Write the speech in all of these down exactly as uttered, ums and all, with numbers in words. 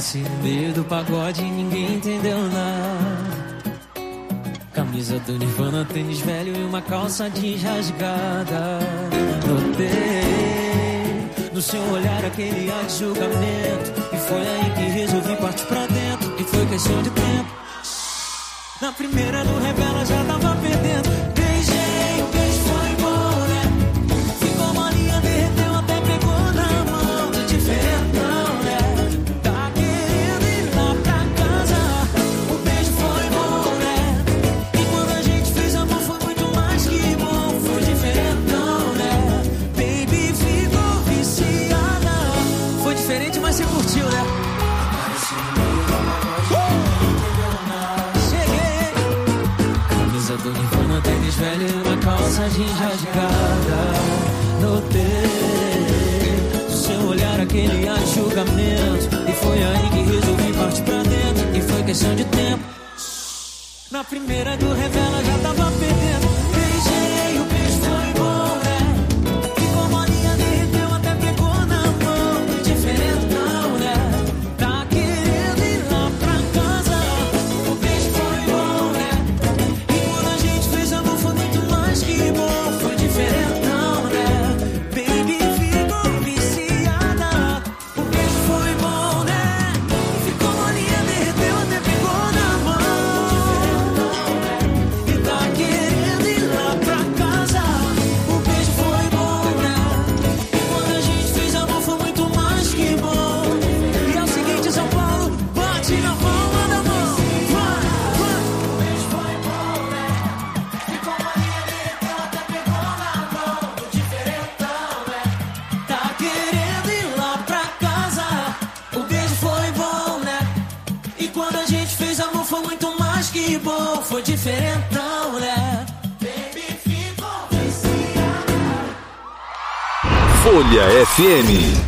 Desce no meio do pagode e ninguém entendeu nada. Camisa do Nirvana, tênis velho e uma calça jeans rasgada. Notei no seu olhar aquele ar de julgamento, e foi aí que resolvi partir pra dentro. E foi questão de tempo. Na primeira do revela já tava perdendo. Beijei, o beijo foi bom, né? Ficou molinha, derreteu, até pegou na mão. Diferentão, né? Tá querendo ir lá pra casa. O beijo foi bom, né? E quando a gente fez amor foi muito mais que bom. Foi diferentão, né? Baby ficou viciada. Foi diferente, mas você curtiu, né? Do Nirvana, tênis velho e uma calça jeans rasgada. Notei no seu olhar aquele ar de julgamento, e foi aí que resolvi partir pra dentro. E foi questão de tempo. Na primeira do revela já tava perdendo. Beijei, o beijo foi bom, né? Ficou molinha, derreteu, até pegou na mão. Diferentão, né? Tá querendo ir lá pra casa. O beijo foi bom, né? Que bom, foi diferentão, né? Baby ficou viciada. O beijo foi bom, né? Ficou molinha, derreteu, até pegou na mão. E tá querendo ir lá pra casa. O beijo foi bom, né? E quando a gente fez amor foi muito mais que bom. E é o seguinte, São Paulo, bate na palma da mão. Vai, vai. O beijo foi bom, né? Ficou molinha, foi muito mais que bom, foi diferentão, né? Baby ficou viciada. Folha F M.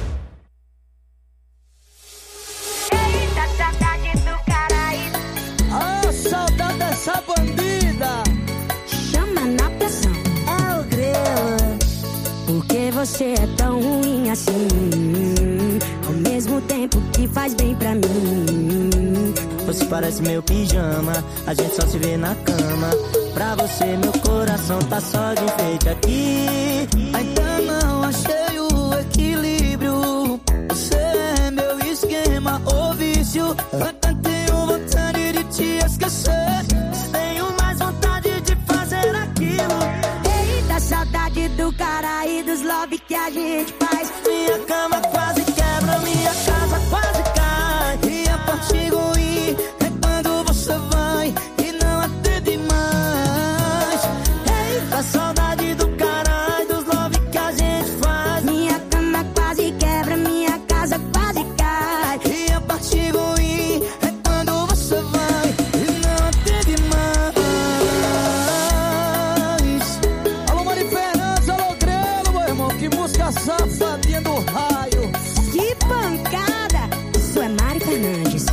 Eita, saudade do Caraíba. Oh, saudade dessa bandida. Chama na pressão. É o Grela. Por que você é tão ruim assim? Ao mesmo tempo que faz bem pra mim. Você parece meu pijama, a gente só se vê na cama. Pra você meu coração tá só de enfeite aqui. Ainda não achei o equilíbrio. Você é meu esquema ou vício. Até tenho vontade de te esquecer. Tenho mais vontade de fazer aquilo. Eita, saudade do cara e dos love que a gente faz. Minha cama quase quebra, minha casa quase cai. E a parte ruim é quando você vai e não atende mais. Eita, saudade do cara e dos love que a gente faz. Minha cama quase quebra, minha casa quase cai. E a parte ruim é quando você vai e não atende mais. Alô, Mari Fernandes, alô, Grelo, meu irmão. Que música safadinha do raio. Que pancada! Isso é Mari Fernandes.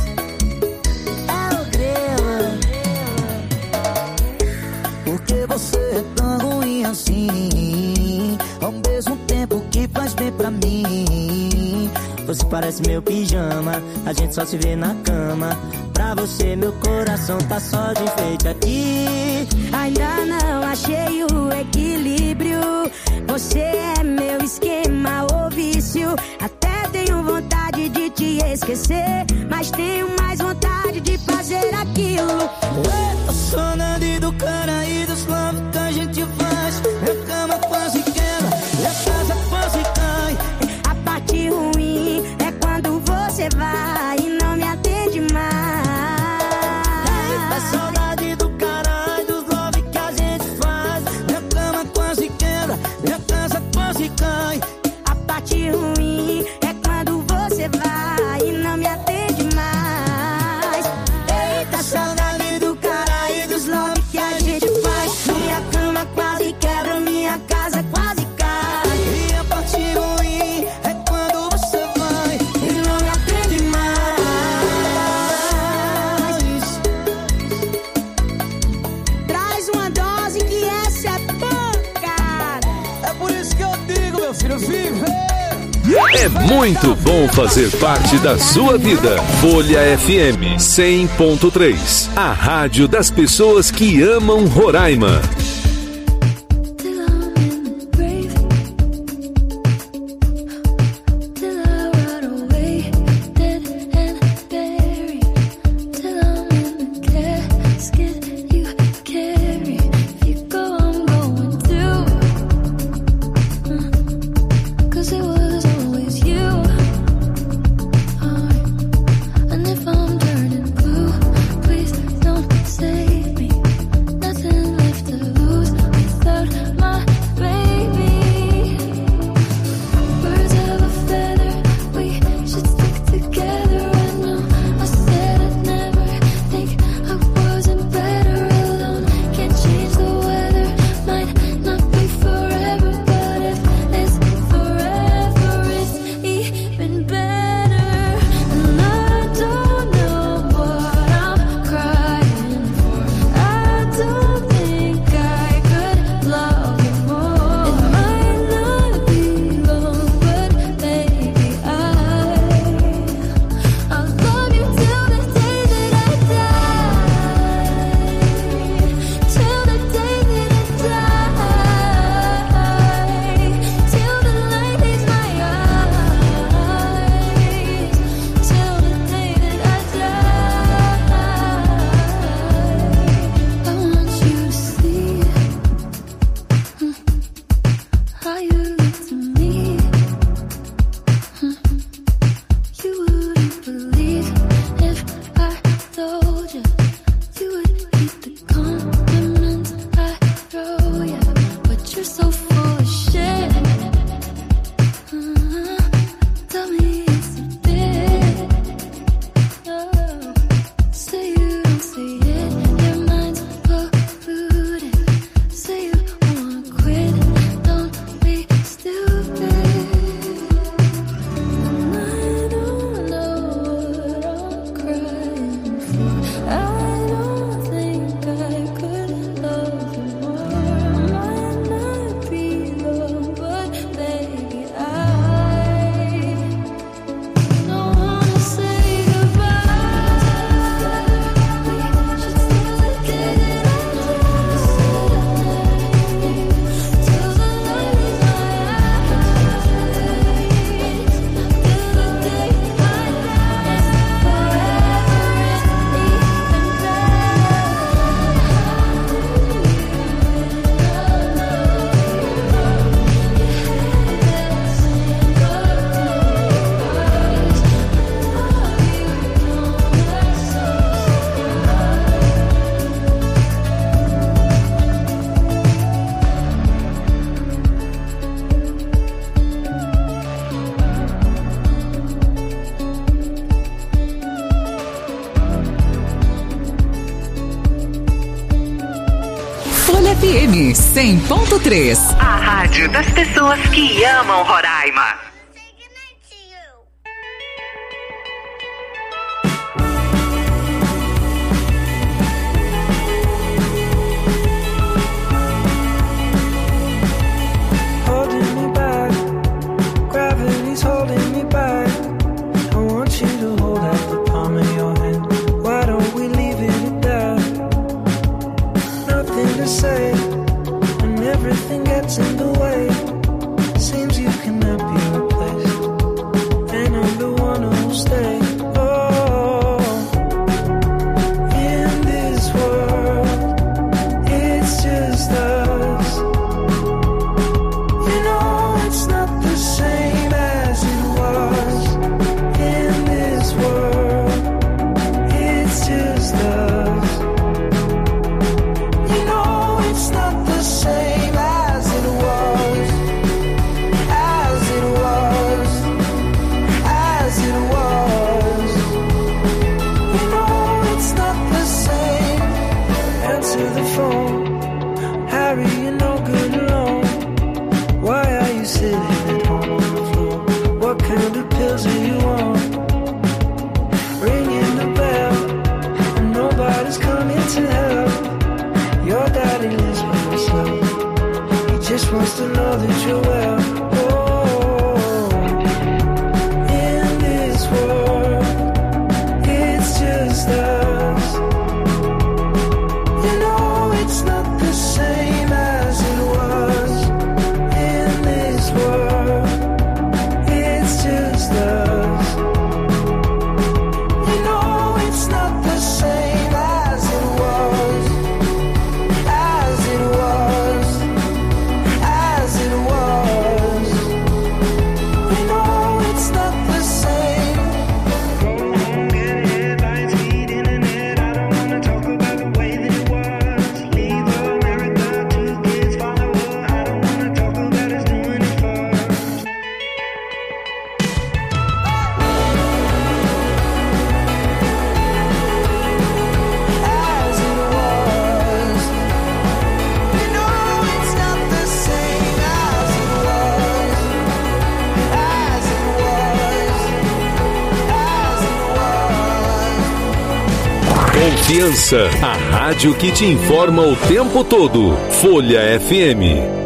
Por que você é tão ruim assim? Ao mesmo tempo que faz bem pra mim. Você parece meu pijama, a gente só se vê na cama. Pra você meu coração tá só de enfeite aqui. Ainda não achei o equilíbrio. Você é meu esquema ou vício. Até tenho vontade de te esquecer, mas tenho mais vontade de fazer aquilo. Eita, saudade do cara e dos love que a gente faz. Minha cama quase quebra, minha casa quase cai. A parte ruim é quando você vai e não me atende mais. Eita, saudade do cara e dos love que a gente faz. Minha cama quase quebra, minha casa quase cai. A parte ruim é quando você vai e não me atende mais. Eita, saudade do cara e dos love que a gente faz. Minha cama quase quebra, minha casa quase cai. E a parte ruim é quando você vai E não me atende mais. Traz uma dose que essa é pancada. É por isso que eu digo, meu filho, viver É muito bom fazer parte da sua vida. Folha F M cem ponto três, a rádio das pessoas que amam Roraima. F M cem ponto três. A rádio das pessoas que amam Roraima. Just wants to know that you're well. Oh, confiança. A rádio que te informa o tempo todo. Folha F M.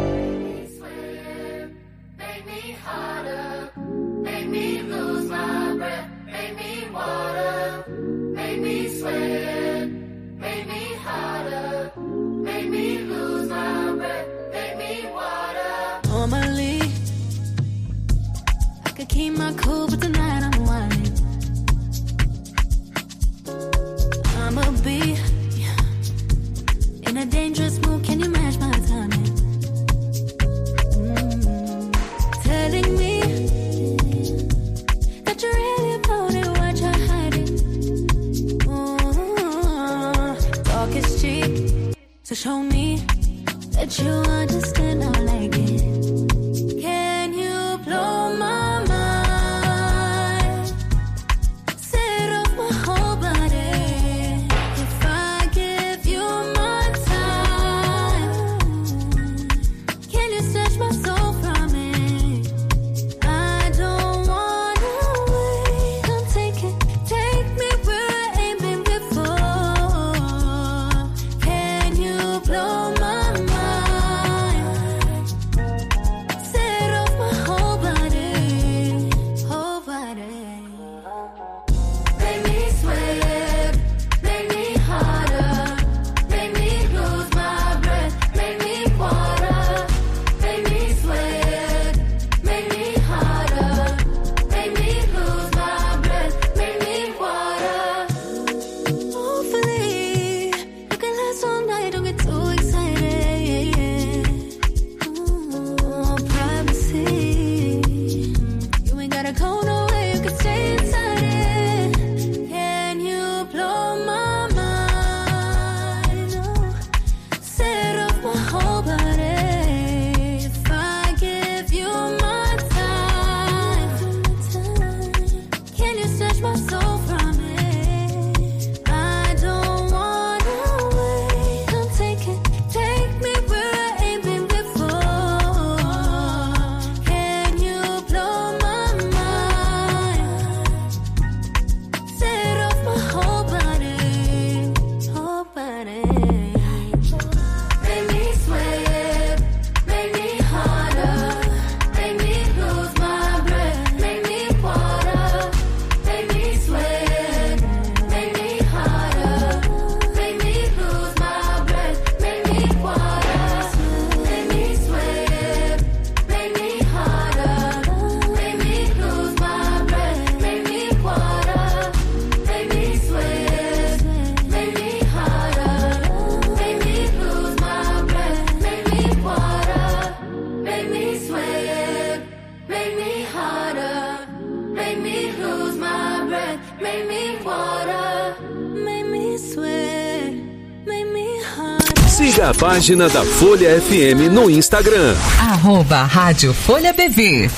Siga a página da Folha F M no Instagram. Arroba Rádio Folha B V.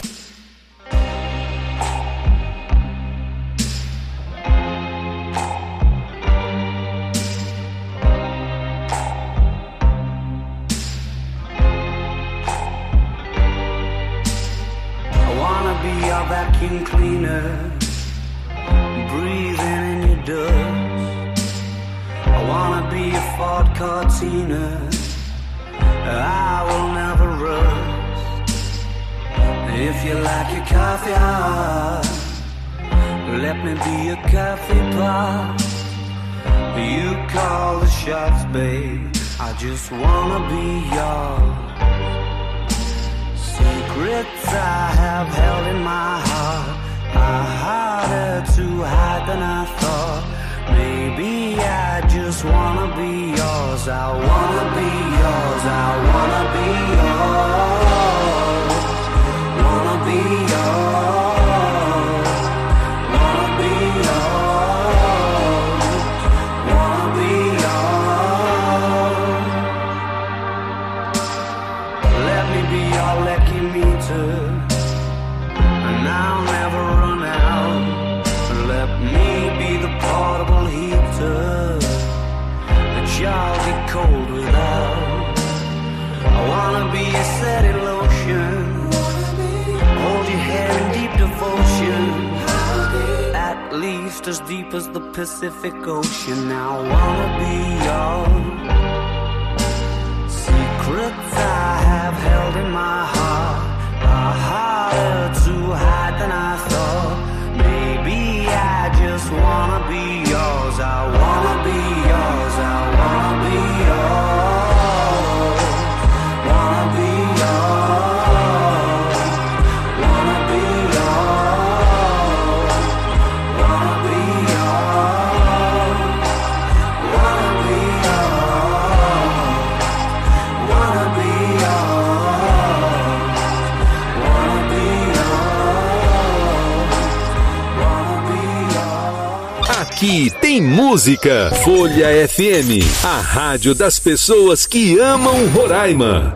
Leave taste as deep as the Pacific Ocean. I wanna be yours. Secrets I have held in my heart are harder to hide than I thought. Maybe I just wanna be yours. I wanna be yours. I wanna be yours. Wanna be yours. Wanna be yours. Wanna be yours. Wanna be yours. Wanna be yours. Wanna be yours. Aqui tem música. Folha F M, a rádio das pessoas que amam Roraima.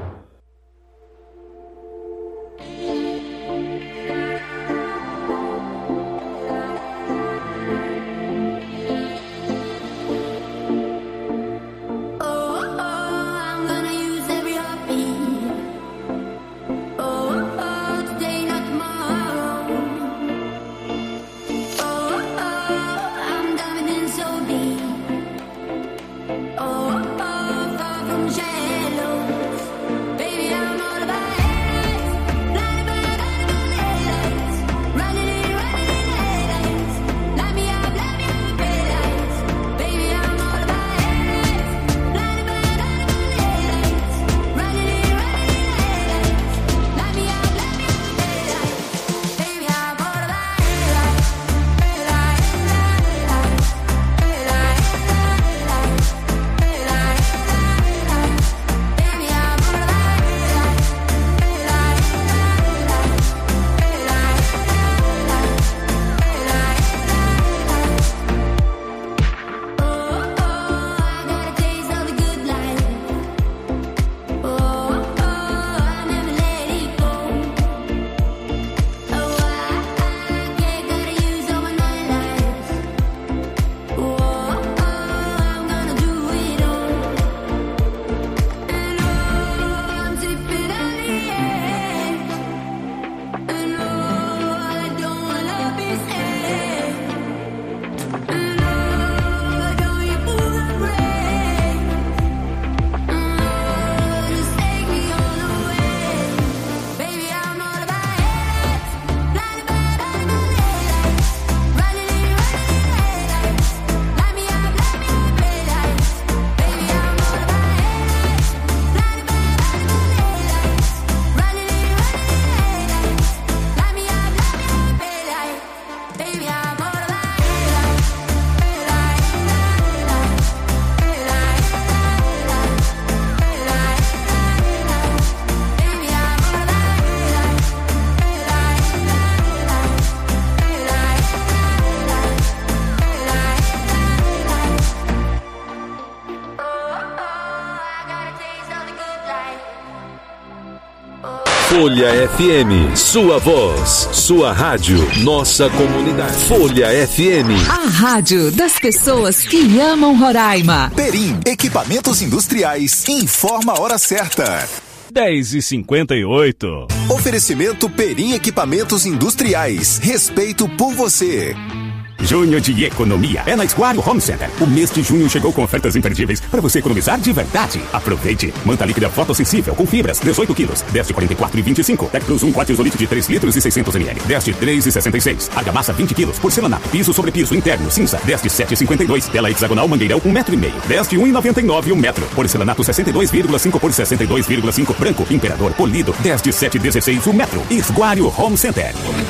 Folha F M, sua voz, sua rádio, nossa comunidade. Folha F M, a rádio das pessoas que amam Roraima. Perim, equipamentos industriais, informa a hora certa. dez e cinquenta e oito. Oferecimento Perim Equipamentos Industriais. Respeito por você. Junho de economia é na Esquadro Home Center. O mês de junho chegou com ofertas imperdíveis para você economizar de verdade. Aproveite. Manta líquida fotossensível com fibras, dezoito quilos, dez de quarenta e quatro e vinte e cinco. Tec Plus um quarto isolite de três litros e seiscentos mililitros, dez de três e sessenta e seis. Argamassa vinte quilos, porcelanato, piso sobre piso interno, cinza, dez de sete e cinquenta e dois. Tela hexagonal Mangueirão um metro e meio, dez de um e noventa e nove um metro. Porcelanato sessenta e dois vírgula cinco por sessenta e dois vírgula cinco. Branco, Imperador, polido, dez de sete e dezesseis um metro. Esquadro Home Center.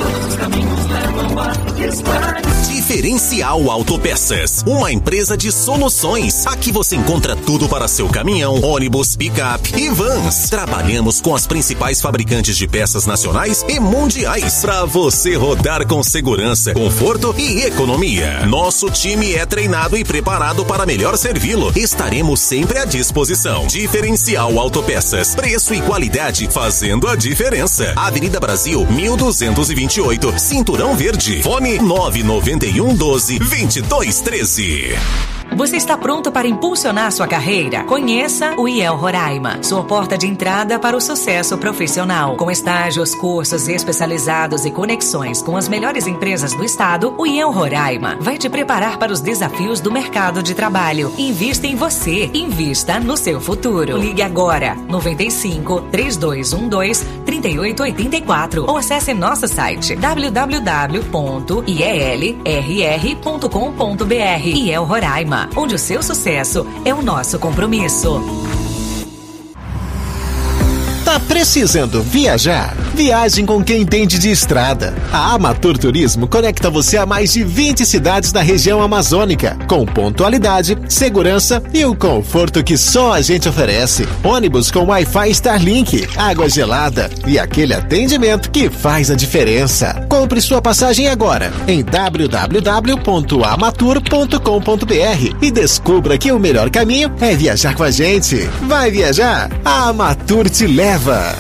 Diferencial Autopeças, uma empresa de soluções. Aqui você encontra tudo para seu caminhão, ônibus, picape e vans. Trabalhamos com as principais fabricantes de peças nacionais e mundiais para você rodar com segurança, conforto e economia. Nosso time é treinado e preparado para melhor servi-lo. Estaremos sempre à disposição. Diferencial Autopeças, preço e qualidade fazendo a diferença. Avenida Brasil, mil duzentos e vinte e oito, Cinturão Verde. Fone nove nove um, doze, vinte e dois, treze. Você está pronto para impulsionar sua carreira? Conheça o I E L Roraima, sua porta de entrada para o sucesso profissional. Com estágios, cursos especializados e conexões com as melhores empresas do estado, o I E L Roraima vai te preparar para os desafios do mercado de trabalho. Invista em você, invista no seu futuro. Ligue agora, noventa e cinco, trinta e dois doze, trinta e oito oitenta e quatro ou acesse nosso site w w w ponto i e l r r ponto com ponto b r. I E L Roraima, onde o seu sucesso é o nosso compromisso. Tá precisando viajar? Viagem com quem entende de estrada. A Amatur Turismo conecta você a mais de vinte cidades da região amazônica, com pontualidade, segurança e o conforto que só a gente oferece. Ônibus com Wi-Fi Starlink, água gelada e aquele atendimento que faz a diferença. Compre sua passagem agora em w w w ponto amatur ponto com ponto b r e descubra que o melhor caminho é viajar com a gente. Vai viajar? A Amatur te leva.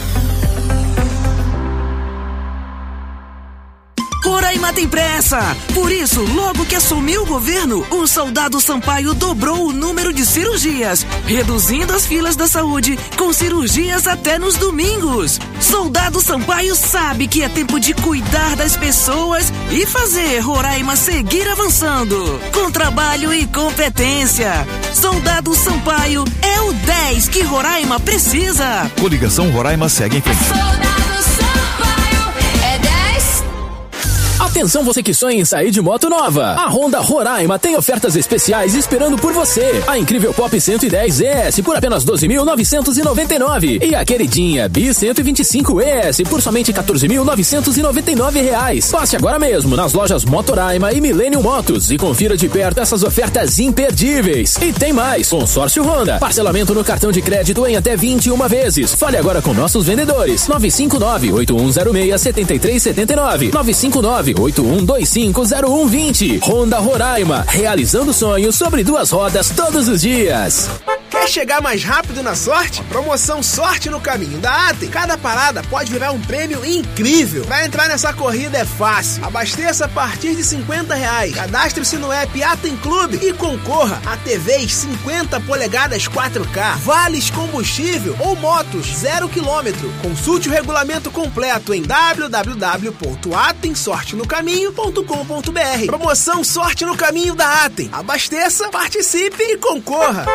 Roraima tem pressa! Por isso, logo que assumiu o governo, o Soldado Sampaio dobrou o número de cirurgias, reduzindo as filas da saúde, com cirurgias até nos domingos. Soldado Sampaio sabe que é tempo de cuidar das pessoas e fazer Roraima seguir avançando, com trabalho e competência. Soldado Sampaio é o dez que Roraima precisa. Coligação Roraima segue em frente. Soldado Sampaio é dez. Atenção você que sonha em sair de moto nova. A Honda Roraima tem ofertas especiais esperando por você. A incrível Pop cento e dez E S por apenas doze mil novecentos e noventa e nove e a queridinha Bi cento e vinte e cinco E S por somente quatorze mil novecentos e noventa e nove reais. Passe agora mesmo nas lojas Motoraima e Millennium Motos e confira de perto essas ofertas imperdíveis. E tem mais, consórcio Honda, parcelamento no cartão de crédito em até vinte e uma vezes. Fale agora com nossos vendedores. nove cinco nove, oito um zero seis, sete três sete nove, nove cinco nove, oito um dois cinco zero um dois zero. Honda Roraima, realizando sonhos sobre duas rodas todos os dias. Quer chegar mais rápido na sorte? Promoção Sorte no Caminho da Atem. Cada parada pode virar um prêmio incrível. Pra entrar nessa corrida é fácil. Abasteça a partir de cinquenta reais. Cadastre-se no app Atem Clube e concorra a T Vs cinquenta polegadas quatro K, vales combustível ou motos zero quilômetro. Consulte o regulamento completo em w w w ponto atem sorte no caminho ponto com ponto b r. Promoção Sorte no Caminho da Atem. Abasteça, participe e concorra.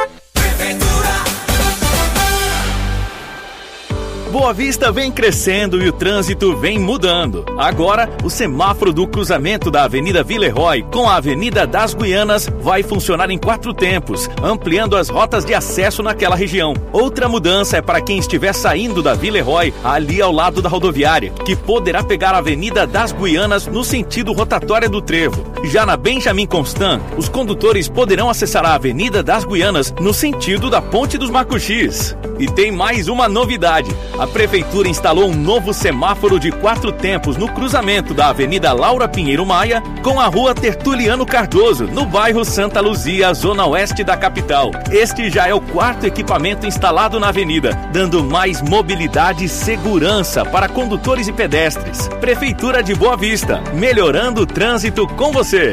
Boa Vista vem crescendo e o trânsito vem mudando. Agora, o semáforo do cruzamento da Avenida Villeroy com a Avenida das Guianas vai funcionar em quatro tempos, ampliando as rotas de acesso naquela região. Outra mudança é para quem estiver saindo da Villeroy, ali ao lado da rodoviária, que poderá pegar a Avenida das Guianas no sentido rotatória do Trevo. Já na Benjamin Constant, os condutores poderão acessar a Avenida das Guianas no sentido da Ponte dos Macuxis. E tem mais uma novidade. A Prefeitura instalou um novo semáforo de quatro tempos no cruzamento da Avenida Laura Pinheiro Maia com a Rua Tertuliano Cardoso, no bairro Santa Luzia, zona oeste da capital. Este já é o quarto equipamento instalado na avenida, dando mais mobilidade e segurança para condutores e pedestres. Prefeitura de Boa Vista, melhorando o trânsito com você.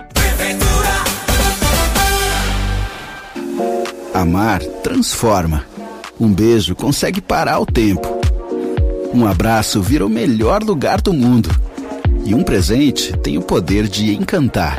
Amar transforma. Um beijo consegue parar o tempo. Um abraço vira o melhor lugar do mundo. E um presente tem o poder de encantar.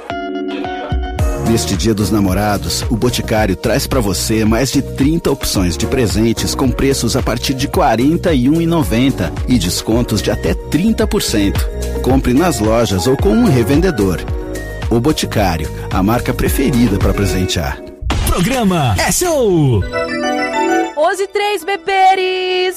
Neste Dia dos Namorados, o Boticário traz para você mais de trinta opções de presentes com preços a partir de quarenta e um reais e noventa centavos e descontos de até trinta por cento. Compre nas lojas ou com um revendedor. O Boticário, a marca preferida para presentear. Programa é show! onze e três, beberes!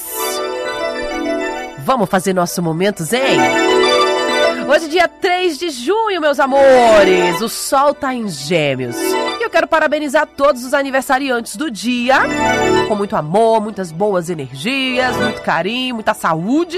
Vamos fazer nosso momento zen? Hoje, dia três de junho, meus amores, o sol tá em Gêmeos. E eu quero parabenizar todos os aniversariantes do dia, com muito amor, muitas boas energias, muito carinho, muita saúde.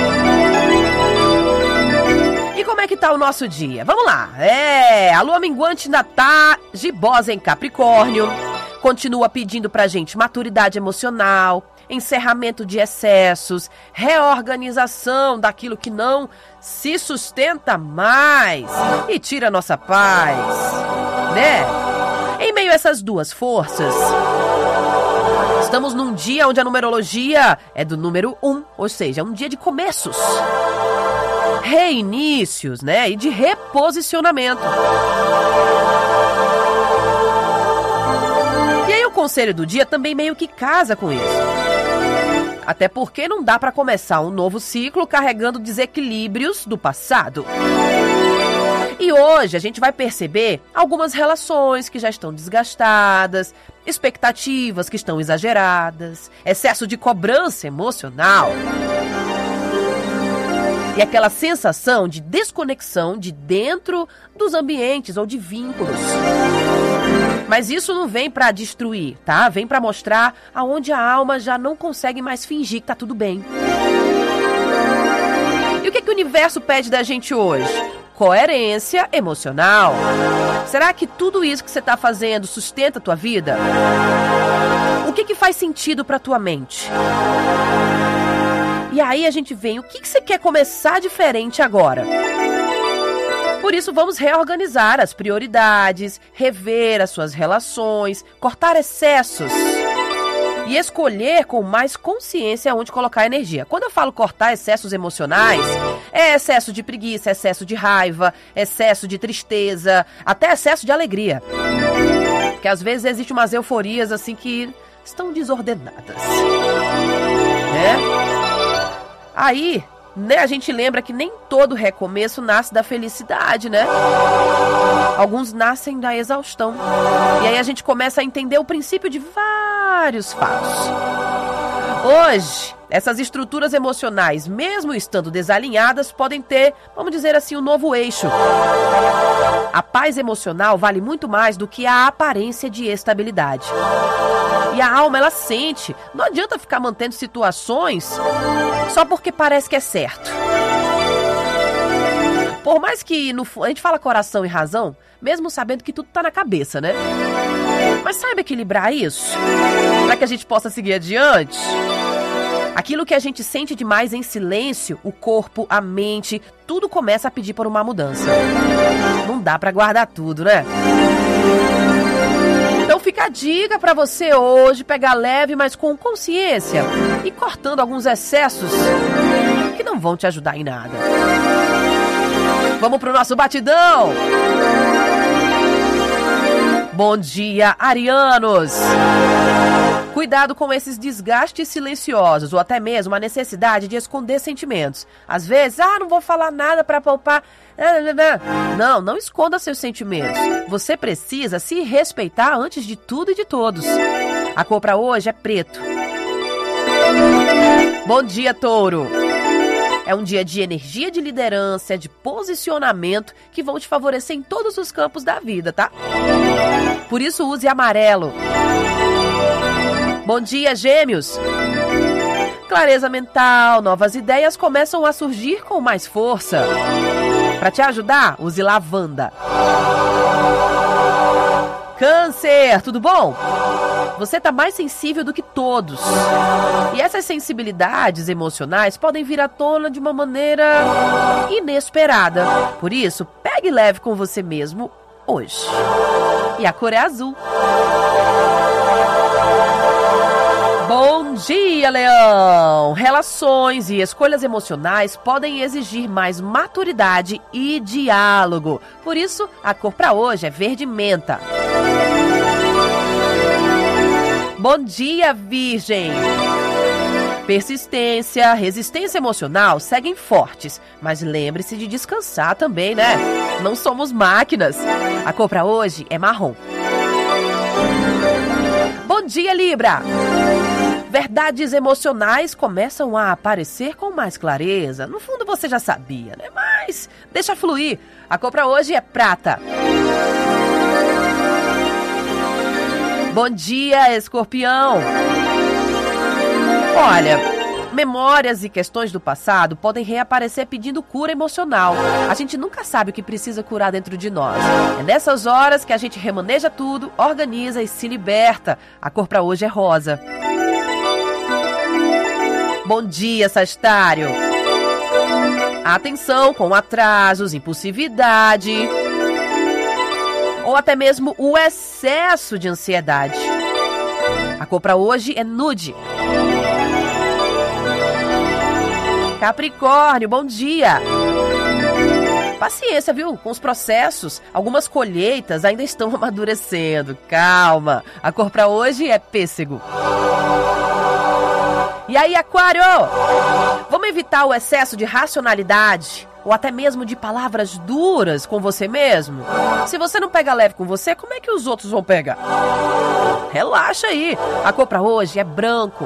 E como é que tá o nosso dia? Vamos lá. É, a lua minguante ainda tá gibosa em Capricórnio. Continua pedindo pra gente maturidade emocional, encerramento de excessos, reorganização daquilo que não se sustenta mais e tira a nossa paz, né? Em meio a essas duas forças, estamos num dia onde a numerologia é do número um, ou seja, é um dia de começos, reinícios, né? E de reposicionamento. E aí o conselho do dia também meio que casa com isso. Até porque não dá para começar um novo ciclo carregando desequilíbrios do passado. E hoje a gente vai perceber algumas relações que já estão desgastadas, expectativas que estão exageradas, excesso de cobrança emocional e aquela sensação de desconexão de dentro dos ambientes ou de vínculos. Mas isso não vem para destruir, tá? Vem para mostrar aonde a alma já não consegue mais fingir que tá tudo bem. E o que, que o universo pede da gente hoje? Coerência emocional. Será que tudo isso que você tá fazendo sustenta a tua vida? O que, que faz sentido pra tua mente? E aí a gente vem, o que, que você quer começar diferente agora? Por isso, vamos reorganizar as prioridades, rever as suas relações, cortar excessos e escolher com mais consciência onde colocar energia. Quando eu falo cortar excessos emocionais, é excesso de preguiça, excesso de raiva, excesso de tristeza, até excesso de alegria. Porque às vezes existem umas euforias assim que estão desordenadas, né? Aí... Né, a gente lembra que nem todo recomeço nasce da felicidade, né? Alguns nascem da exaustão. E aí a gente começa a entender o princípio de vários fatos. Hoje, essas estruturas emocionais, mesmo estando desalinhadas, podem ter, vamos dizer assim, um novo eixo. A paz emocional vale muito mais do que a aparência de estabilidade. E a alma, ela sente. Não adianta ficar mantendo situações só porque parece que é certo. Por mais que no, a gente fala coração e razão, mesmo sabendo que tudo tá na cabeça, né? Mas saiba equilibrar isso, para que a gente possa seguir adiante. Aquilo que a gente sente demais em silêncio, o corpo, a mente, tudo começa a pedir por uma mudança. Não dá pra guardar tudo, né? Então fica a dica pra você hoje pegar leve, mas com consciência e cortando alguns excessos que não vão te ajudar em nada. Vamos pro nosso batidão! Bom dia, arianos! Cuidado com esses desgastes silenciosos ou até mesmo a necessidade de esconder sentimentos. Às vezes, ah, não vou falar nada para poupar. Não, não esconda seus sentimentos. Você precisa se respeitar antes de tudo e de todos. A cor para hoje é preto. Bom dia, touro! É um dia de energia de liderança, de posicionamento que vão te favorecer em todos os campos da vida, tá? Por isso, use amarelo. Bom dia, gêmeos! Clareza mental, novas ideias começam a surgir com mais força. Para te ajudar, use lavanda. Câncer, tudo bom? Você tá mais sensível do que todos. E essas sensibilidades emocionais podem vir à tona de uma maneira inesperada. Por isso, pegue leve com você mesmo hoje. E a cor é azul. Bom dia, Leão! Relações e escolhas emocionais podem exigir mais maturidade e diálogo. Por isso, a cor para hoje é verde menta. Bom dia, Virgem! Persistência, resistência emocional seguem fortes, mas lembre-se de descansar também, né? Não somos máquinas. A cor para hoje é marrom. Bom dia, Libra! Verdades emocionais começam a aparecer com mais clareza. No fundo você já sabia, né? Mas deixa fluir. A cor para hoje é prata. Bom dia, Escorpião! Olha, memórias e questões do passado podem reaparecer pedindo cura emocional. A gente nunca sabe o que precisa curar dentro de nós. É nessas horas que a gente remaneja tudo, organiza e se liberta. A cor para hoje é rosa. Bom dia, Sagitário! Atenção com atrasos, impulsividade. ou até mesmo o excesso de ansiedade. A cor pra hoje é nude. Capricórnio, bom dia. Paciência, viu? Com os processos, algumas colheitas ainda estão amadurecendo. Calma. A cor pra hoje é pêssego. E aí, Aquário? Vamos evitar o excesso de racionalidade ou até mesmo de palavras duras com você mesmo? Se você não pega leve com você, como é que os outros vão pegar? Relaxa aí. A cor pra hoje é branco.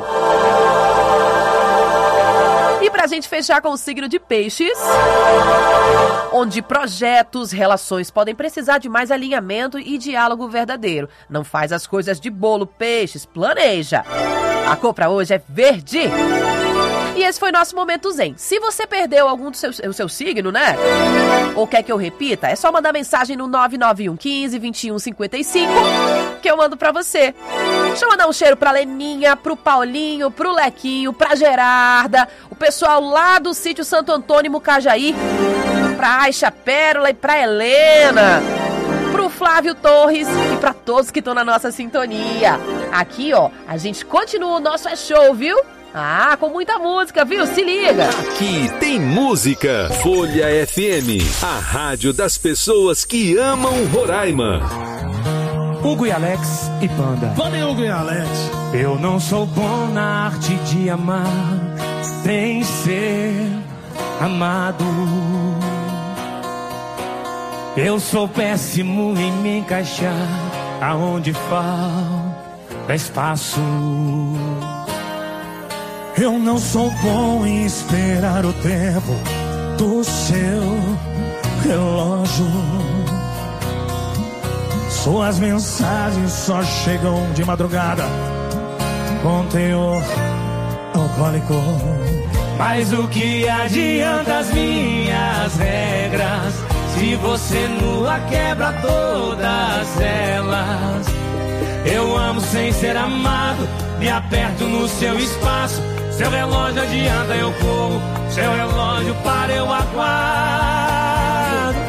E pra gente fechar com o signo de Peixes, onde projetos, relações podem precisar de mais alinhamento e diálogo verdadeiro. Não faz as coisas de bolo, Peixes, planeja. A cor pra hoje é verde. E esse foi nosso Momento Zen. Se você perdeu algum do seu, o seu signo, né? Ou quer que eu repita, é só mandar mensagem no nove nove um um cinco, dois um cinco cinco que eu mando pra você. Deixa eu mandar um cheiro pra Leninha, pro Paulinho, pro Lequinho, pra Gerarda, o pessoal lá do sítio Santo Antônio Mucajaí, pra Aixa Pérola e pra Helena, pro Flávio Torres e pra todos que estão na nossa sintonia. Aqui, ó, a gente continua o nosso é show, viu? Ah, com muita música, viu? Se liga! Aqui tem música. Folha F M, a rádio das pessoas que amam Roraima. Hugo e Alex e Panda. Vamos, Hugo e Alex. Eu não sou bom na arte de amar sem ser amado. Eu sou péssimo em me encaixar aonde falta espaço. Eu não sou bom em esperar o tempo do seu relógio. Suas mensagens só chegam de madrugada com teor alcoólico. Mas o que adianta as minhas regras se você nua quebra todas elas? Eu amo sem ser amado, me aperto no seu espaço. Seu relógio adianta, eu corro. Seu relógio para, eu aguardo.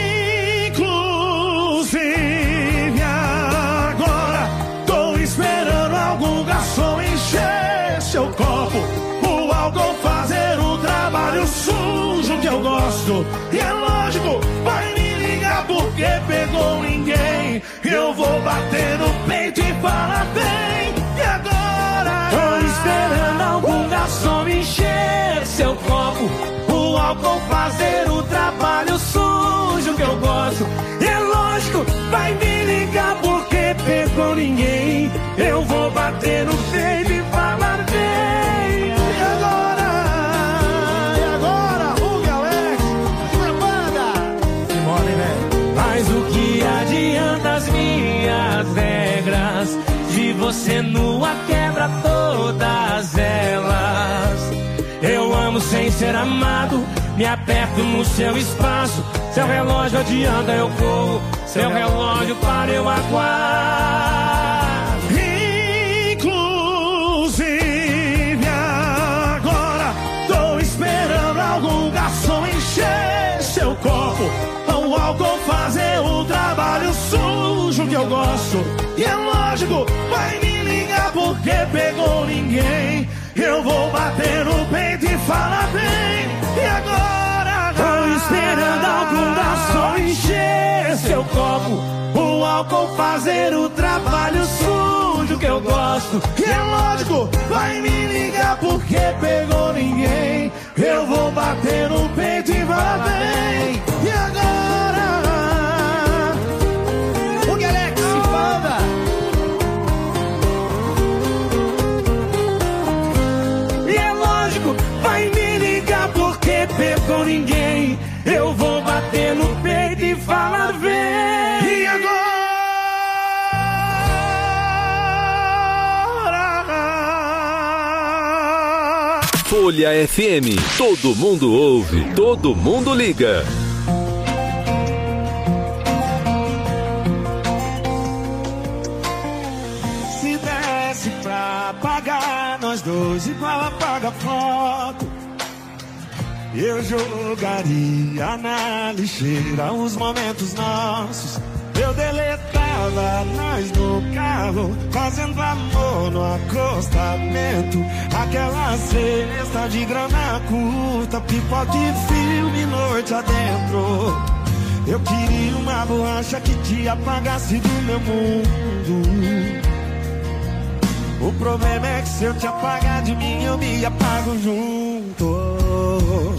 Inclusive agora tô esperando algum garçom encher seu copo, o álcool fazer o trabalho sujo que eu gosto. E é lógico, vai me ligar porque pegou ninguém. Eu vou bater no peito e falar bem. E agora? Tô esperando algum garçom encher seu copo, o álcool fazer o trabalho sujo que eu gosto. É lógico, vai me ligar porque pegou ninguém. Eu vou bater no peito e falar bem. E agora? E agora? Hugo, Alex, na banda. Bora, velho. Mas o que adianta as minhas regras se você nua quebra todas elas? Eu amo sem ser amado, me aperto no seu espaço. Seu relógio adianta, eu corro. Seu relógio para, eu aguardo. Inclusive agora tô esperando algum garçom encher seu copo, o álcool fazer o trabalho sujo que eu gosto. E é lógico, vai me ligar porque pegou ninguém. Eu vou bater no peito e falar bem. E agora? Tô esperando algum garçom encher seu copo, o álcool fazer o trabalho sujo que eu gosto. E é lógico, vai me ligar porque pegou ninguém. Eu vou bater no peito e falar bem. E agora? O Galex se fala. E é lógico, vai me ligar porque pegou ninguém. Eu vou bater no peito e falar vem. E agora? Folha F M, todo mundo ouve, todo mundo liga. Se desse pra apagar nós dois igual apaga foto, eu jogaria na lixeira os momentos nossos. Eu deletava nós no carro, fazendo amor no acostamento. Aquela cesta de grana curta, pipoca e filme noite adentro. Eu queria uma borracha que te apagasse do meu mundo. O problema é que se eu te apagar de mim, eu me apago junto.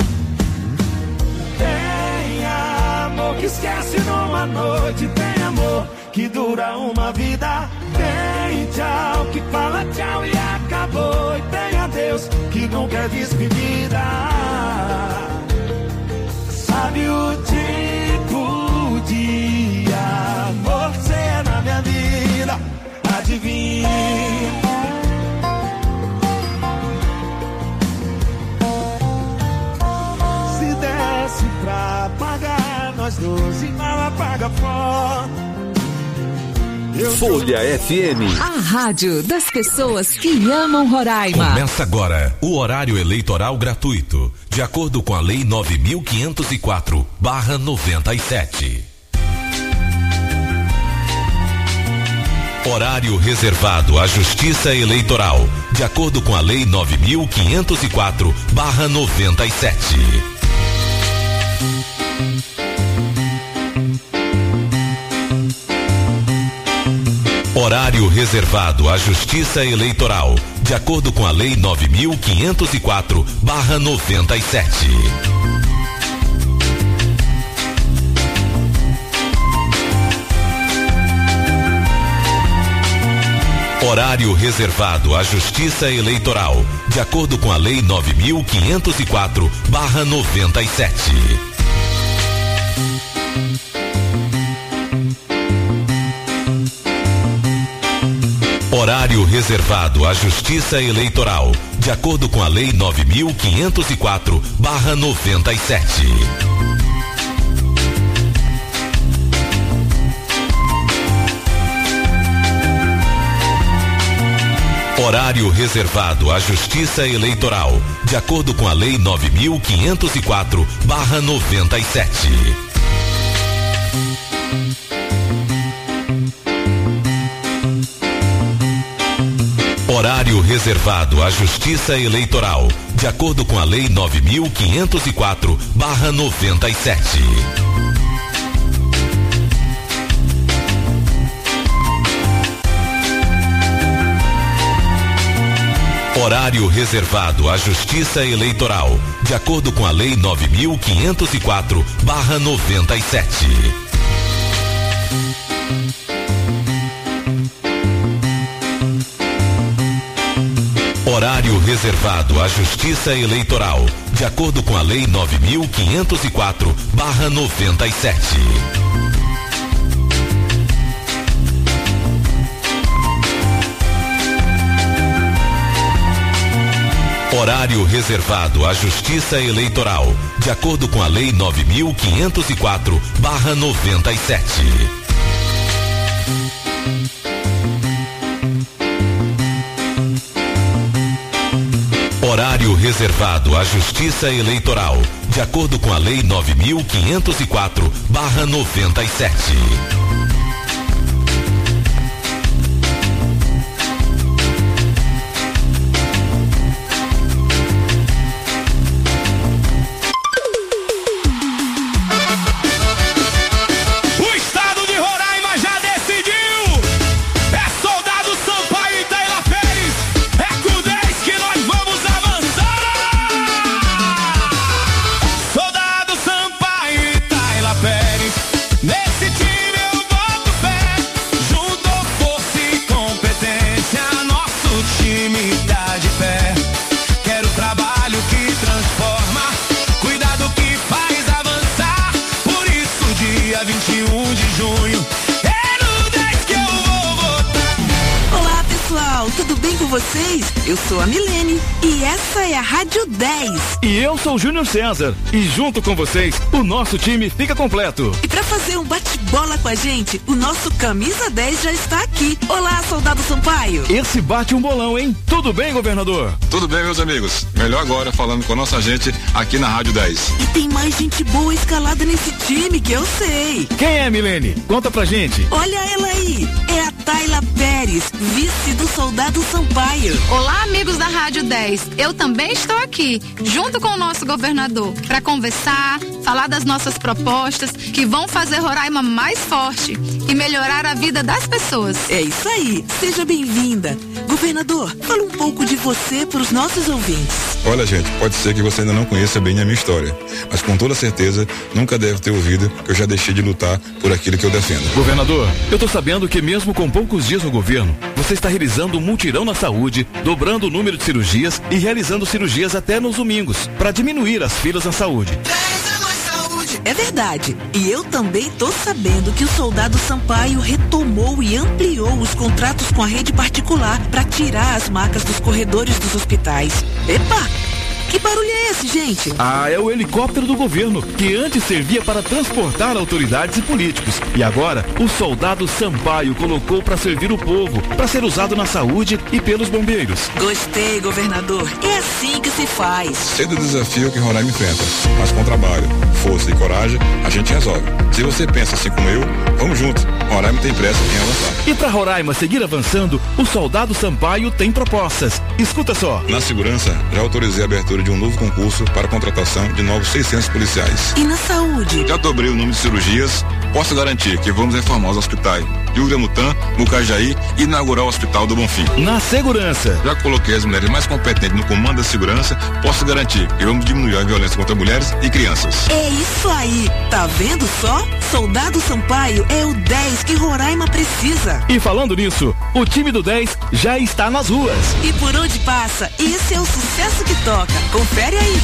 Tem amor que esquece numa noite, tem amor que dura uma vida. Tem tchau que fala tchau e acabou. E tem adeus que nunca é despedida. Sabe o tipo de amor que você é na minha vida? Adivinha? Se desse pra pagar nós dois e ela paga fora. Folha F M. A rádio das pessoas que amam Roraima. Começa agora o horário eleitoral gratuito, de acordo com a Lei nove mil quinhentos e quatro barra noventa e sete. Horário reservado à Justiça Eleitoral, de acordo com a Lei nove mil quinhentos e quatro barra noventa e sete. Horário reservado à Justiça Eleitoral, de acordo com a Lei nove mil quinhentos e quatro barra noventa e sete. Horário reservado à Justiça Eleitoral, de acordo com a Lei nove mil quinhentos e quatro barra noventa e sete. Horário reservado à Justiça Eleitoral, de acordo com a Lei nove mil quinhentos e quatro barra noventa e sete. Horário reservado à Justiça Eleitoral, de acordo com a Lei nove mil quinhentos e quatro barra noventa e sete. Horário reservado à Justiça Eleitoral, de acordo com a Lei nove mil quinhentos e quatro barra noventa e sete. Horário reservado à Justiça Eleitoral, de acordo com a Lei nove mil quinhentos e quatro barra noventa e sete. Horário reservado à Justiça Eleitoral, de acordo com a Lei nove mil quinhentos e quatro barra noventa e sete. Horário reservado à Justiça Eleitoral, de acordo com a Lei nove mil quinhentos e quatro barra noventa e sete. Horário reservado à Justiça Eleitoral, de acordo com a Lei nove mil quinhentos e quatro barra noventa e sete. vocês? Eu sou a Milene e essa é a Rádio dez. E eu sou o Júnior César. E junto com vocês, o nosso time fica completo. E pra fazer um bate-bola com a gente, o nosso Camisa dez já está aqui. Olá, soldado Sampaio. Esse bate um bolão, hein? Tudo bem, governador? Tudo bem, meus amigos. Melhor agora falando com a nossa gente aqui na Rádio dez. E tem mais gente boa escalada nesse time que eu sei. Quem é, Milene? Conta pra gente. Olha ela aí. É a Tayla Pérez, vice do soldado Sampaio. Olá, amigos da Rádio dez. Eu também estou aqui, junto com o nosso governador, para conversar, falar das nossas propostas que vão fazer Roraima mais forte e melhorar a vida das pessoas. É isso aí. Seja bem-vinda. Governador, fala um pouco de você para os nossos ouvintes. Olha, gente, pode ser que você ainda não conheça bem a minha história, mas com toda certeza nunca deve ter ouvido que eu já deixei de lutar por aquilo que eu defendo. Governador, eu tô sabendo que mesmo com poucos dias no governo, você está realizando um mutirão na saúde, dobrando o número de cirurgias e realizando cirurgias até nos domingos, para diminuir as filas na saúde. É verdade. E eu também tô sabendo que o soldado Sampaio retomou e ampliou os contratos com a rede particular para tirar as macas dos corredores dos hospitais. Epa! Que barulho é esse, gente? Ah, é o helicóptero do governo, que antes servia para transportar autoridades e políticos. E agora, o soldado Sampaio colocou para servir o povo, para ser usado na saúde e pelos bombeiros. Gostei, governador. É assim que se faz. Sei do desafio que Roraima enfrenta, mas com trabalho, força e coragem, a gente resolve. Se você pensa assim como eu, vamos junto. Roraima tem pressa em avançar. E para Roraima seguir avançando, o soldado Sampaio tem propostas. Escuta só. Na segurança, já autorizei a abertura de um novo concurso para a contratação de novos seiscentos policiais. E na saúde? Já dobrei o número de cirurgias. Posso garantir que vamos reformar os hospitais de Uramutã, Mucajaí e inaugurar o Hospital do Bonfim. Na segurança, já coloquei as mulheres mais competentes no comando da segurança. Posso garantir que vamos diminuir a violência contra mulheres e crianças. É isso aí. Tá vendo só? Soldado Sampaio é o dez que Roraima precisa. E falando nisso, o time do dez já está nas ruas. E por onde passa, esse é o sucesso que toca. Confere aí.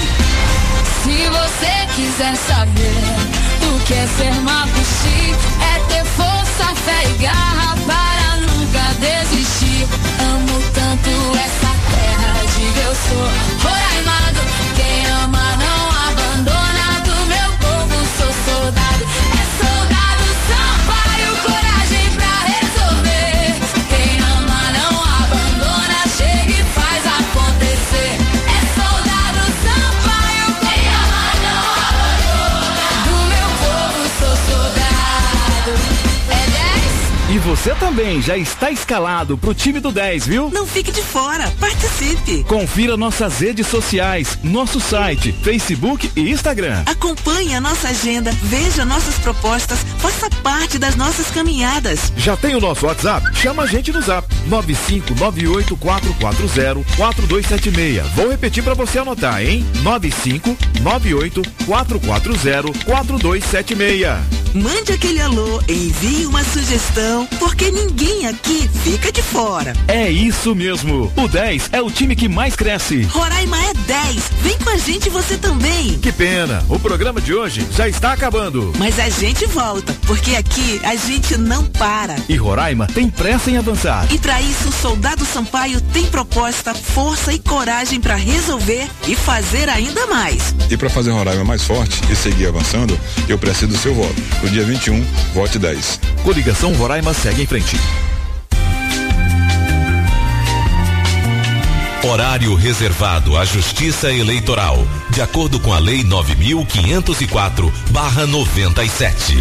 Se você quiser saber o que é ser Mapuche, é ter força, fé e garra para nunca desistir. Amo tanto essa terra, diga eu sou roraimado. Quem ama não abandona, do meu povo sou soldado. É soldado Sampaio, coragem pra resolver. Quem ama não abandona, chega e faz acontecer. É soldado Sampaio, quem ama não abandona, do meu povo sou soldado. É dez? E você também já está escalado pro time do dez, viu? Não fique de fora, participe. Confira nossas redes sociais, nosso site, Facebook e Instagram. Acompanhe a nossa agenda, veja nossas propostas, faça parte das nossas caminhadas. Já tem o nosso WhatsApp? Chama a gente no Zap, nove cinco nove oito quatro quatro zero quatro dois sete seis. Vou repetir para você anotar, hein? nove cinco nove oito quatro quatro zero quatro dois sete seis. Mande aquele alô, envie uma sugestão, porque ninguém aqui fica de fora. É isso mesmo. O dez é o time que mais cresce. Roraima é dez. Vem com a gente você também. Que pena. O programa de hoje já está acabando. Mas a gente volta, porque aqui a gente não para. E Roraima tem pressa em avançar. E para isso o soldado Sampaio tem proposta, força e coragem para resolver e fazer ainda mais. E para fazer Roraima mais forte e seguir avançando, eu preciso do seu voto. No dia vinte e um, vote dez. Coligação Roraima segue em frente. Horário reservado à Justiça Eleitoral, de acordo com a Lei nove mil quinhentos e quatro barra noventa e sete.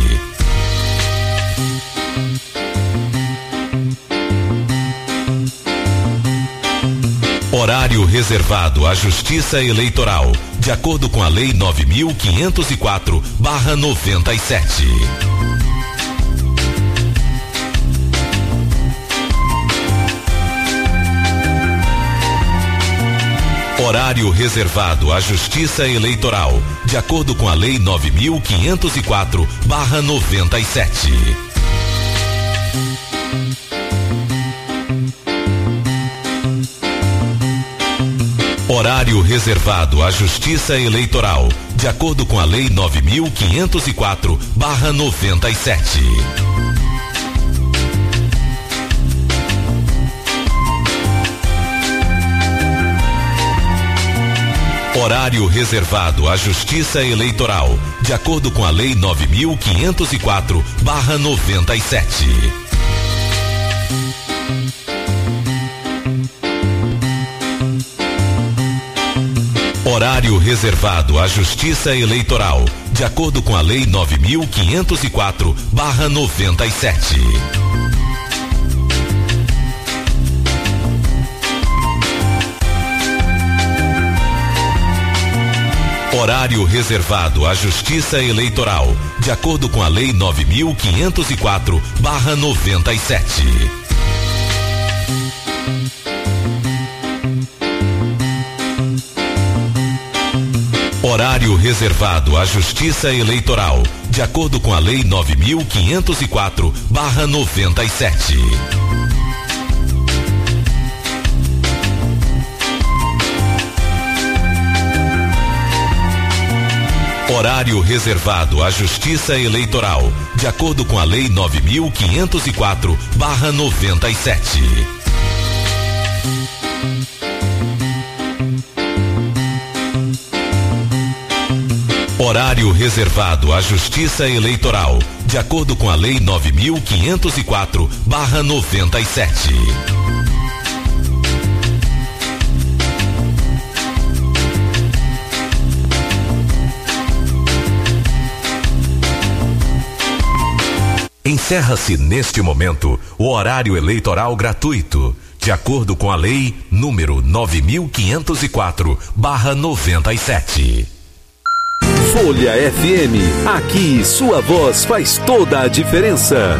Horário reservado à Justiça Eleitoral, de acordo com a Lei nove mil quinhentos e quatro barra noventa e sete. Horário reservado à Justiça Eleitoral, de acordo com a Lei nove mil quinhentos e quatro barra noventa e sete. Horário reservado à Justiça Eleitoral, de acordo com a Lei nove mil quinhentos e quatro barra noventa e sete. Horário reservado à Justiça Eleitoral, de acordo com a Lei nove mil quinhentos e quatro barra noventa e sete. Horário reservado à Justiça Eleitoral, de acordo com a Lei nove mil quinhentos e quatro barra noventa e sete. Horário reservado à Justiça Eleitoral, de acordo com a Lei nove mil quinhentos e quatro barra noventa e sete. Horário reservado à Justiça Eleitoral, de acordo com a Lei nove mil quinhentos e quatro barra noventa e sete. Horário reservado à Justiça Eleitoral, de acordo com a Lei nove mil quinhentos e quatro barra noventa e sete. Horário reservado à Justiça Eleitoral, de acordo com a Lei nove mil quinhentos e quatro barra noventa e sete. Encerra-se neste momento o horário eleitoral gratuito, de acordo com a Lei número nove mil quinhentos e quatro barra noventa e sete. Folha F M, aqui sua voz faz toda a diferença.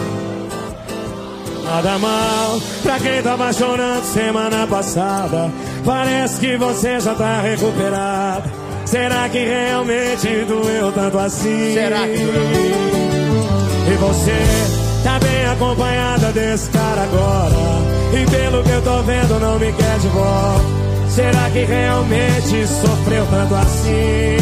Nada mal pra quem tava chorando semana passada. Parece que você já tá recuperada. Será que realmente doeu tanto assim? Será que doeu? E você tá bem acompanhada desse cara agora. E pelo que eu tô vendo não me quer de volta. Será que realmente sofreu tanto assim?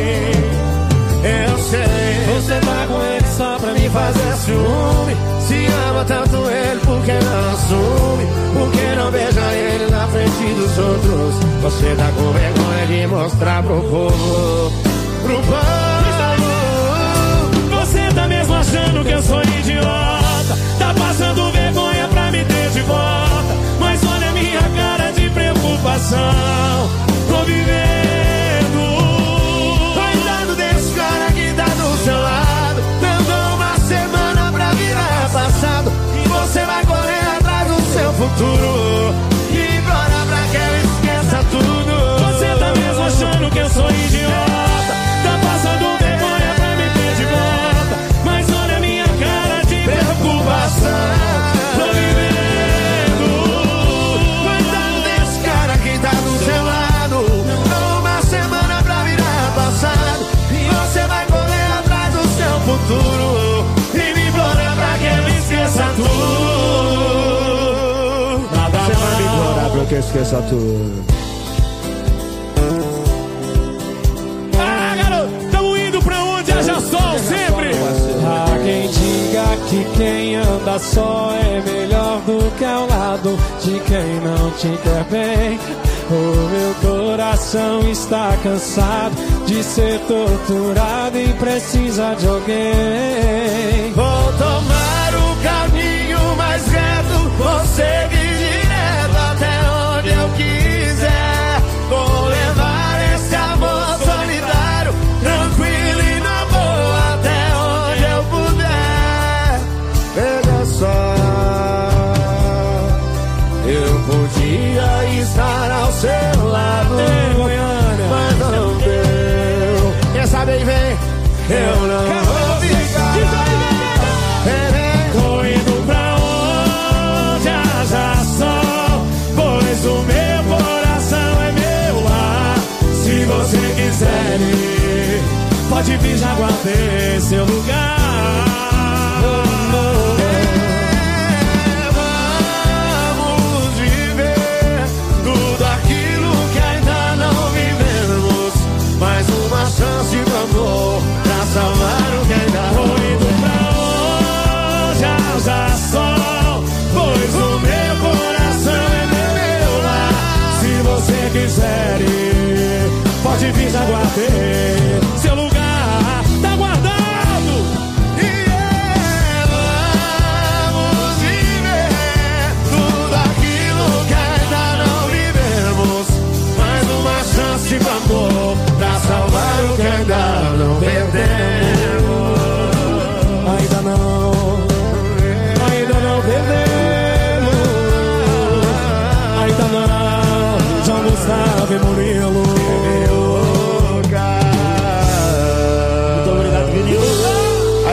Eu sei, você tá com ele só pra me fazer ciúme. Se ama tanto ele, por que não assume? Por que não beija ele na frente dos outros? Você tá com vergonha de mostrar pro povo, pro povo. Você tá mesmo achando que eu sou idiota? Tá passando vergonha pra me ter de volta. Mas olha a minha cara de preocupação. Tô vivendo. Coitado desse cara que tá do seu lado. Dando uma semana pra virar passado. E você vai correr atrás do seu futuro e implorar pra que ela esqueça tudo. Você tá mesmo achando que eu sou idiota? Tá passando vergonha pra me ter de volta. Mas olha a minha cara de preocupação. Tô vivendo. Coitado desse cara que tá do seu lado. Dá uma semana pra virar passado. E você vai correr atrás do seu futuro e me implorar pra que ela esqueça tudo. Nada você vai me implorar pra que eu esqueça tudo. Ah, garoto, tamo indo pra onde haja sol sempre. Há quem diga que quem anda só é melhor do que ao lado de quem não te quer bem. O meu coração está cansado de ser torturado e precisa de alguém. Vou tomar o caminho mais reto, vou seguir direto até onde eu quiser. Vou levar esse amor solidário, tranquilo e na boa, até onde eu puder. Veja só, eu podia estar ao seu lado, mas não deu. Quer saber, vem? Eu não vou ficar. Tô indo pra onde haja sol, pois o meu coração é meu lar. Se você quiser ir, pode vir, já guardei seu lugar. Vamos viver tudo aquilo que ainda não vivemos. Mais uma chance pro amor, pra salvar o que ainda não. Tô indo pra onde haja sol, pois o meu coração é meu lar. Se você quiser ir,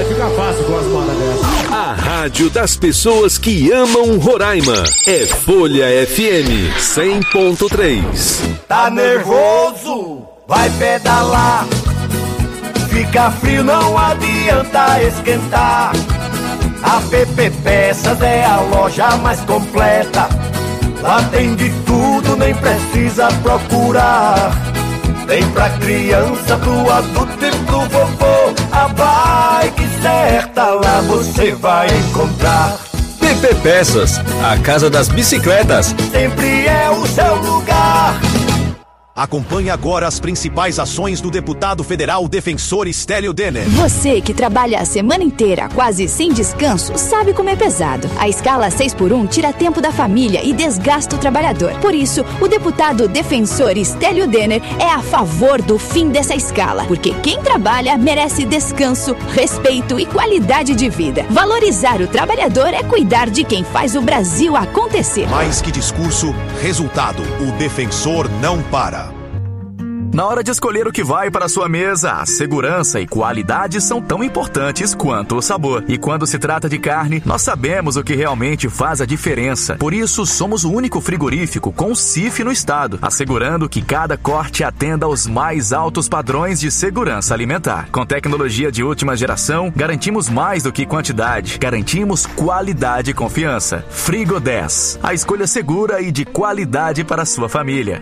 fica fácil com as modas dessas. A rádio das pessoas que amam Roraima é Folha F M cem ponto três. Tá nervoso? Vai pedalar. Fica frio, não adianta esquentar. A P P Peças é a loja mais completa. Lá tem de tudo, nem precisa procurar. Tem pra criança, pro adulto e pro vovô. A bike certa lá você vai encontrar. P P Peças, a casa das bicicletas. Sempre é o seu lugar. Acompanhe agora as principais ações do deputado federal defensor Stélio Denner. Você que trabalha a semana inteira, quase sem descanso, sabe como é pesado. A escala seis por um tira tempo da família e desgasta o trabalhador. Por isso, o deputado defensor Stélio Denner é a favor do fim dessa escala. Porque quem trabalha merece descanso, respeito e qualidade de vida. Valorizar o trabalhador é cuidar de quem faz o Brasil acontecer. Mais que discurso, resultado. O defensor não para. Na hora de escolher o que vai para a sua mesa, a segurança e qualidade são tão importantes quanto o sabor. E quando se trata de carne, nós sabemos o que realmente faz a diferença. Por isso, somos o único frigorífico com C I F no estado, assegurando que cada corte atenda aos mais altos padrões de segurança alimentar. Com tecnologia de última geração, garantimos mais do que quantidade, garantimos qualidade e confiança. Frigo dez, a escolha segura e de qualidade para a sua família.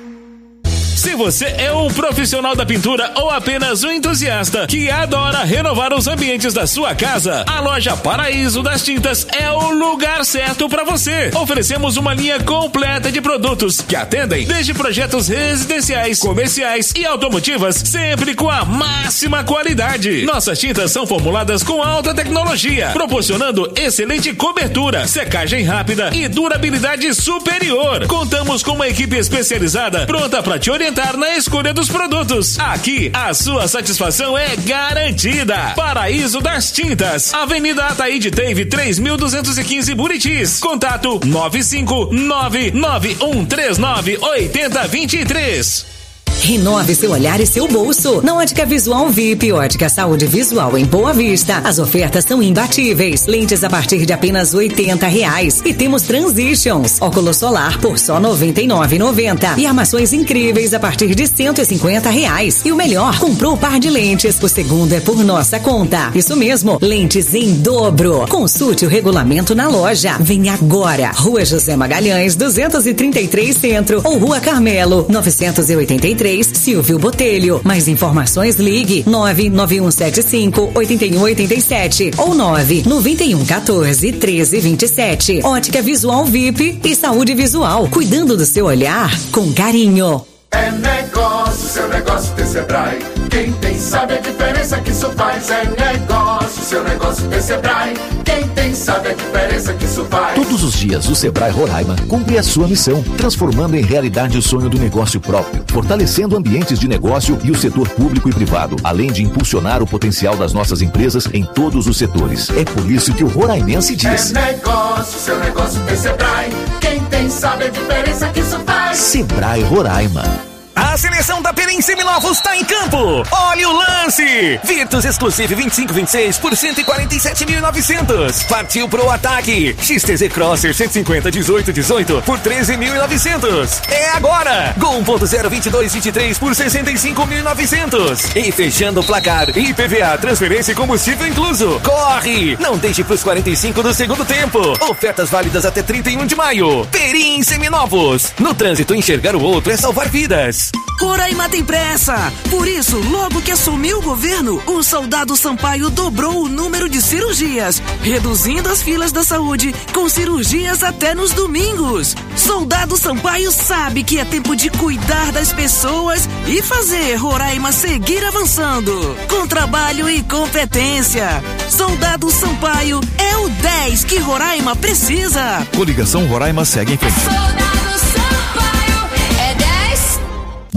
Se você é um profissional da pintura ou apenas um entusiasta que adora renovar os ambientes da sua casa, a loja Paraíso das Tintas é o lugar certo para você. Oferecemos uma linha completa de produtos que atendem desde projetos residenciais, comerciais e automotivas, sempre com a máxima qualidade. Nossas tintas são formuladas com alta tecnologia, proporcionando excelente cobertura, secagem rápida e durabilidade superior. Contamos com uma equipe especializada pronta para te orientar na escolha dos produtos. Aqui, a sua satisfação é garantida. Paraíso das Tintas, Avenida Ataíde Teve três mil duzentos e quinze Buritis. Contato nove cinco nove nove um três nove oito zero dois três. Renove seu olhar e seu bolso. Na Ótica Visual V I P, Ótica Saúde Visual em Boa Vista, as ofertas são imbatíveis. Lentes a partir de apenas oitenta reais. E temos Transitions, óculos solar por só noventa e nove reais e noventa centavos. E armações incríveis a partir de cento e cinquenta reais. E o melhor, comprou o par de lentes, o segundo é por nossa conta. Isso mesmo, lentes em dobro. Consulte o regulamento na loja. Vem agora. Rua José Magalhães, duzentos e trinta e três Centro ou Rua Carmelo, novecentos e oitenta e três, Silvio Botelho. Mais informações, ligue nove nove um sete cinco oito um oito sete ou nove nove um um quatro treze vinte e sete. Ótica Visual V I P e Saúde Visual, cuidando do seu olhar com carinho. É negócio, seu negócio tem Sebrae. Quem tem sabe a diferença que isso faz. É negócio, seu negócio tem Sebrae. Quem tem sabe a diferença que isso faz. Todos os dias o Sebrae Roraima cumpre a sua missão, transformando em realidade o sonho do negócio próprio, fortalecendo ambientes de negócio e o setor público e privado, além de impulsionar o potencial das nossas empresas em todos os setores. É por isso que o roraimense diz: é negócio, seu negócio tem Sebrae. Quem tem sabe a diferença que isso faz. Sebrae Roraima. A seleção da Perim Seminovos está em campo. Olha o lance. Virtus Exclusive vinte e cinco vinte e seis por cento e quarenta e sete mil e novecentos. Partiu pro ataque. X T Z Crosser cento e cinquenta dezoito dezoito por treze mil e novecentos. É agora. Gol um ponto zero vinte e dois vinte e três por sessenta e cinco mil e novecentos. E fechando o placar, I P V A, transferência e combustível incluso. Corre. Não deixe pros quarenta e cinco do segundo tempo. Ofertas válidas até trinta e um de maio. Perim Seminovos. No trânsito, enxergar o outro é salvar vidas. Roraima tem pressa. Por isso, logo que assumiu o governo, o soldado Sampaio dobrou o número de cirurgias, reduzindo as filas da saúde, com cirurgias até nos domingos. Soldado Sampaio sabe que é tempo de cuidar das pessoas e fazer Roraima seguir avançando, com trabalho e competência. Soldado Sampaio é o dez que Roraima precisa. Coligação Roraima segue em frente. Soldado Sampaio é dez.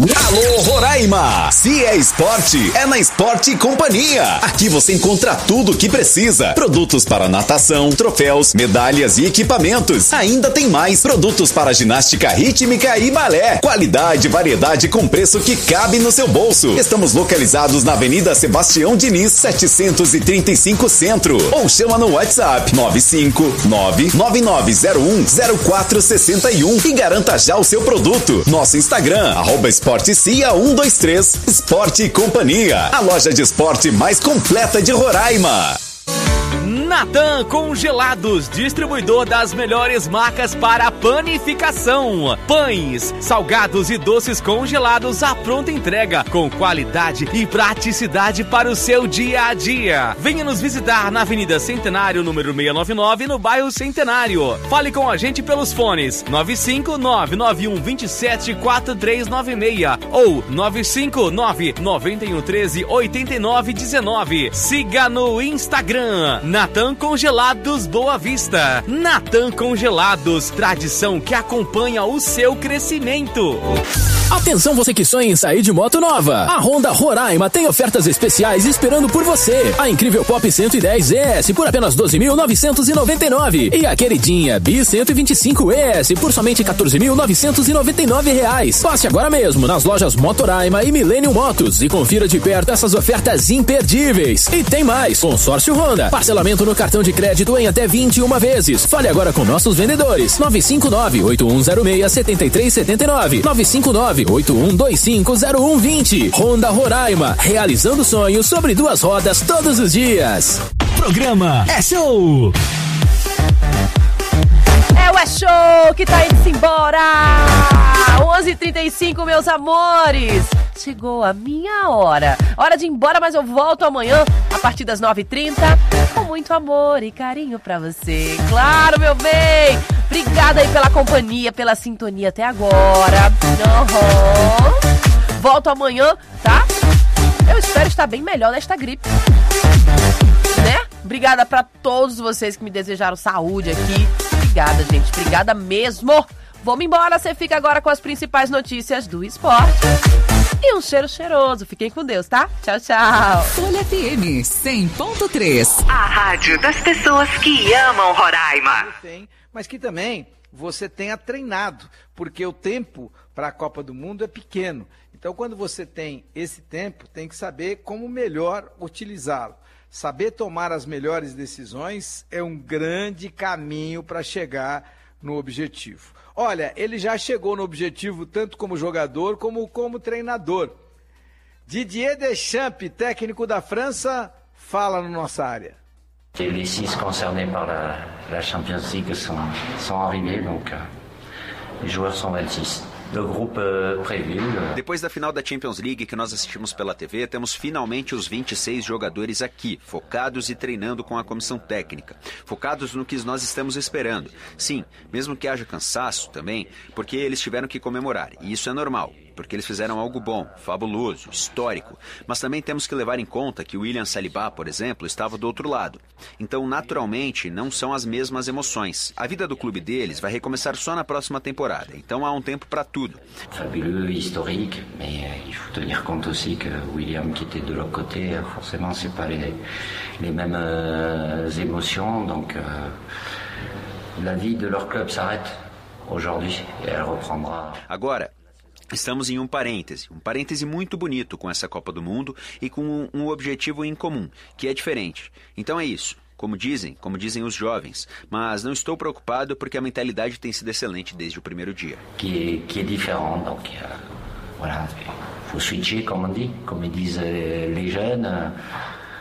Alô, Roraima! Se é esporte, é na Esporte Companhia. Aqui você encontra tudo o que precisa. Produtos para natação, troféus, medalhas e equipamentos. Ainda tem mais produtos para ginástica rítmica e balé. Qualidade e variedade com preço que cabe no seu bolso. Estamos localizados na Avenida Sebastião Diniz, setecentos e trinta e cinco Centro. Ou chama no WhatsApp nove cinco nove nove nove zero um zero quatro seis um e garanta já o seu produto. Nosso Instagram, arroba Esportecia um dois três. Esporte Companhia, a loja de esporte mais completa de Roraima. Natan Congelados, distribuidor das melhores marcas para panificação. Pães, salgados e doces congelados à pronta entrega, com qualidade e praticidade para o seu dia a dia. Venha nos visitar na Avenida Centenário, número seiscentos e noventa e nove, no bairro Centenário. Fale com a gente pelos fones nove cinco nove nove um dois sete quatro três nove seis ou nove cinco nove nove um um três oito nove um nove. Siga no Instagram, Natan Congelados Boa Vista. Natan Congelados, tradição que acompanha o seu crescimento. Atenção, você que sonha em sair de moto nova. A Honda Roraima tem ofertas especiais esperando por você. A incrível Pop cento e dez E S por apenas doze mil novecentos e noventa e nove e a queridinha Bi cento e vinte e cinco E S por somente quatorze mil novecentos e noventa e nove reais. Passe agora mesmo nas lojas Motoraima e Millennium Motos e confira de perto essas ofertas imperdíveis. E tem mais, consórcio Honda, parcelamento no cartão de crédito em até vinte e uma vezes. Fale agora com nossos vendedores. nove cinco nove oito um zero seis sete três sete nove, nove cinco nove oito um dois cinco zero um dois zero. Honda Roraima, realizando sonhos sobre duas rodas todos os dias. Programa É Show! É o É Show que tá indo-se embora! onze e trinta e cinco, meus amores! Chegou a minha hora. Hora de ir embora, mas eu volto amanhã a partir das nove e trinta com muito amor e carinho pra você. Claro, meu bem! Obrigada aí pela companhia, pela sintonia até agora. Uhum. Volto amanhã, tá? Eu espero estar bem melhor desta gripe. Né? Obrigada pra todos vocês que me desejaram saúde aqui. Obrigada, gente. Obrigada mesmo. Vamos embora. Você fica agora com as principais notícias do esporte. E um cheiro cheiroso. Fiquem com Deus, tá? Tchau, tchau. Folha F M cem ponto três. A rádio das pessoas que amam Roraima. Mas que também você tenha treinado, porque o tempo para a Copa do Mundo é pequeno. Então, quando você tem esse tempo, tem que saber como melhor utilizá-lo. Saber tomar as melhores decisões é um grande caminho para chegar no objetivo. Olha, ele já chegou no objetivo tanto como jogador como como treinador. Didier Deschamps, técnico da França, fala na nossa área. Les six concernés par la, la Champions League sont, sont arrivés, donc euh, les joueurs sont vingt-six. Le groupe euh, prévu. Euh... Depois da final da Champions League que nós assistimos pela T V, temos finalmente os vinte e seis jogadores aqui, focados e treinando com a comissão técnica, focados no que nós estamos esperando. Sim, mesmo que haja cansaço também, porque eles tiveram que comemorar, e isso é normal. Porque eles fizeram algo bom, fabuloso, histórico. Mas também temos que levar em conta que o William Saliba, por exemplo, estava do outro lado. Então, naturalmente, não são as mesmas emoções. A vida do clube deles vai recomeçar só na próxima temporada. Então, há um tempo para tudo. Fabuleux, historique, mais euh, il faut tenir compte aussi que William qui était de l'autre côté, forcément, c'est pas les, les mêmes euh, émotions. Donc, euh, la vie de leur club s'arrête aujourd'hui et elle reprendra. Agora, estamos em um parêntese, um parêntese muito bonito com essa Copa do Mundo e com um, um objetivo em comum, que é diferente. Então é isso, como dizem, como dizem os jovens, mas não estou preocupado porque a mentalidade tem sido excelente desde o primeiro dia. Que é, que é diferente, donc euh, voilà, faut switcher, comme on dit, comme disent les jeunes.